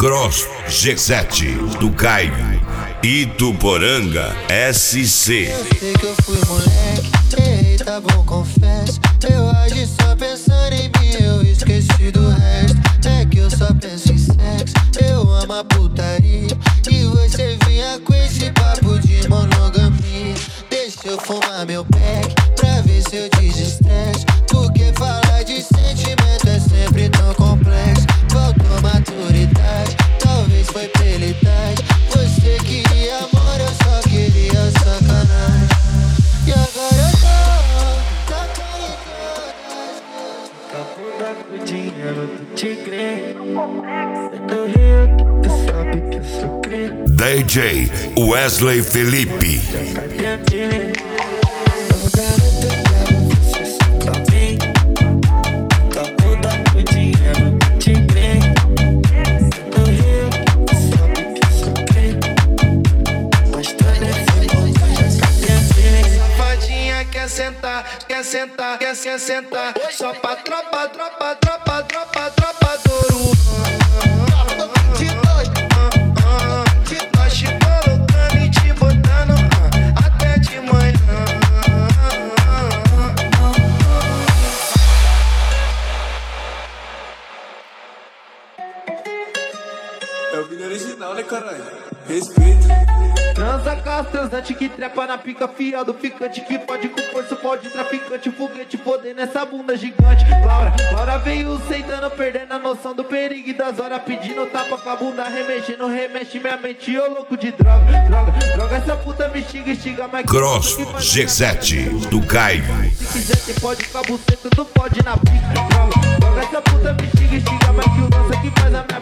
Cross G7 do Caio, Ituporanga SC. Eu sei que eu fui moleque, errei, tá bom, confesso. Eu agi só pensando em mim, eu esqueci do resto. É que eu só penso em sexo, eu amo a putaria. E você vinha com esse papo de monogamia. Deixa eu fumar meu pack, pra ver se eu desestresso. Porque falar de sentimento é sempre tão complexo. Faltou maturidade, talvez foi pela idade. Você queria amor, eu só queria sacanagem. E agora eu tô capo da dinheiro do tigre. É do Rio, tu sabe que eu sou crê. DJ Wesley Felipe. Quer sentar, só pra tropa do Urubu. De nós te colocando e te botando até de manhã. É o vídeo original, né, caralho? Respeito. Transa castrosante que trepa na pica, fiado ficante que pode com força, pode traficante, foguete, poder nessa bunda gigante. Laura veio sentando, perdendo a noção do perigo e das horas, pedindo tapa com a bunda, remexendo, remexe minha mente, eu louco de droga, essa puta me estiga, mas Cross G7 do Caio. se quiser você pode com a buceta, tu pode na pica, droga, essa puta me estiga, mas que o lance que faz a minha